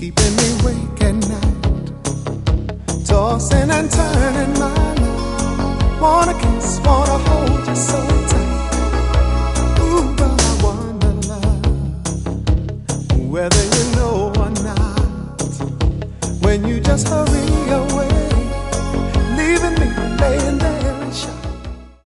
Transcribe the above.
keeping me awake at night, tossing and turning my life. Wanna kiss, wanna hold you so tight. Ooh, but I wonder, love, whether you know or not, when you just hurry